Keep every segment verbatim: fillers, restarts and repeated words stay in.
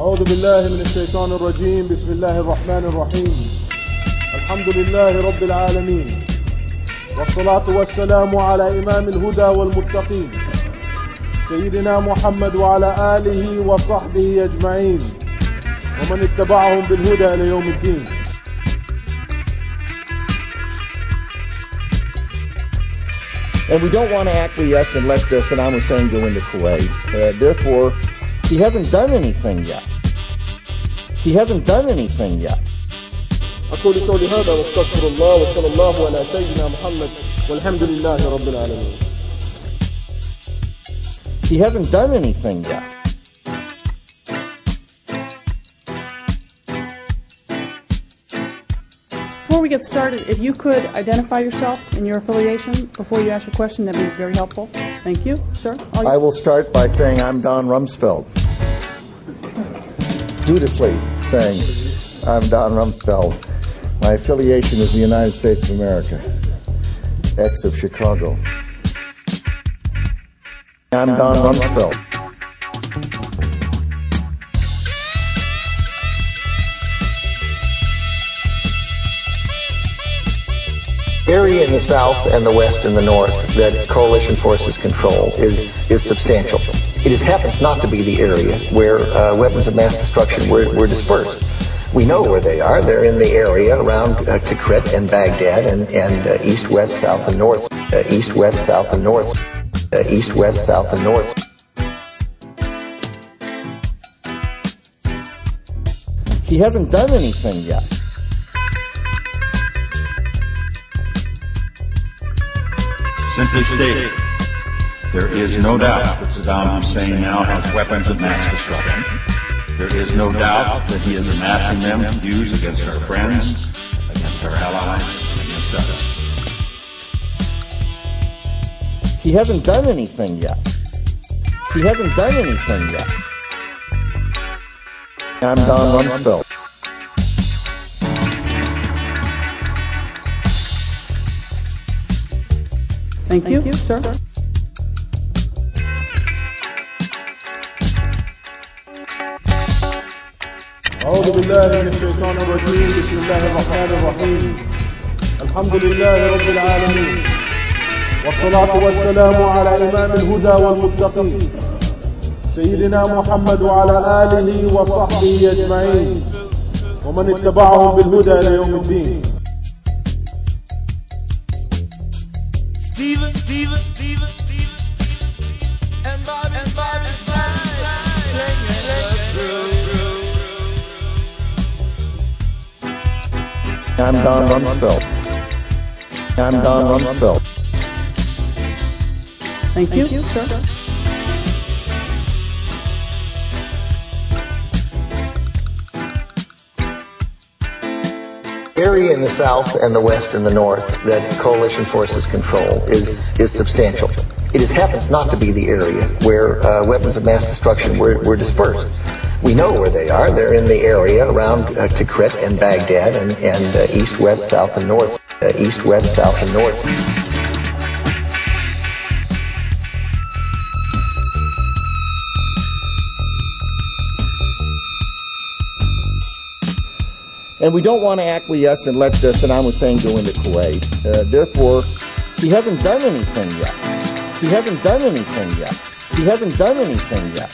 أعوذ بالله من الشيطان الرجيم. بسم الله الرحمن الرحيم. الحمد لله رب العالمين، والصلاة والسلام على إمام الهدى والمتقين سيدنا محمد وعلى آله وصحبه أجمعين ومن اتبعهم بالهدى إلى يوم الدين. And we don't want to acquiesce and let uh, Saddam Hussein go into Kuwait. Uh, therefore, he hasn't done anything yet. He hasn't done anything yet. أقول قولي هذا واستغفر الله وصلى الله على سيدنا محمد والحمد لله رب العالمين. He hasn't done anything yet. Before we get started, if you could identify yourself and your affiliation before you ask your question, that would be very helpful. Thank you, sir. All I will start by saying I'm Don Rumsfeld. Dutifully saying I'm Don Rumsfeld. My affiliation is the United States of America, ex of Chicago. I'm Don Rumsfeld. Area in the south and the west and the north that coalition forces control is, is substantial. It is, happens not to be the area where uh, weapons of mass destruction were, were dispersed. We know where they are. They're in the area around uh, Tikrit and Baghdad and, and uh, east, west, south, and north. Uh, east, west, south, and north. Uh, east, west, south, and north. He hasn't done anything yet. Simply stated, there is no doubt that Saddam Hussein now has weapons of mass destruction. There is no doubt that he is amassing them to use against our friends, against our allies, against us. He hasn't done anything yet. He hasn't done anything yet. I'm Don Rumsfeld. Thank, Thank you, you, sir. أعوذ بالله من الشيطان الرجيم. بسم الله الرحمن الرحيم. الحمد لله رب العالمين، والصلاة والسلام على إمام الهدى والمتقين سيدنا محمد وعلى آله وصحبه أجمعين ومن اتبعهم بالهدى إلى يوم الدين. Steven, Steven, Steven, Steven, Steven, and Bobby, and Bobby Slides, I'm Don Rumsfeld. I'm Don Rumsfeld. Thank you, Thank you sir. Area in the south and the west and the north that coalition forces control is, is substantial. It is, happens not to be the area where uh, weapons of mass destruction were, were dispersed. We know where they are. They're in the area around uh, Tikrit and Baghdad and, and uh, east, west, south, and north. Uh, east, west, south, and north. And we don't want to acquiesce and let uh, Saddam Hussein go into Kuwait. Uh, therefore, he hasn't done anything yet. He hasn't done anything yet. He hasn't done anything yet.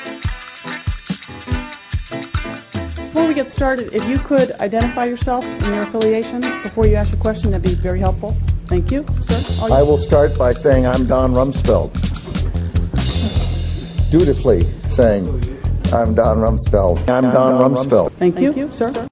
Before we get started, if you could identify yourself and your affiliation before you ask your question, that would be very helpful. Thank you, sir. All I will start by saying I'm Don Rumsfeld. Dutifully saying I'm Don Rumsfeld. I'm Don Rumsfeld. Thank you, Thank you sir.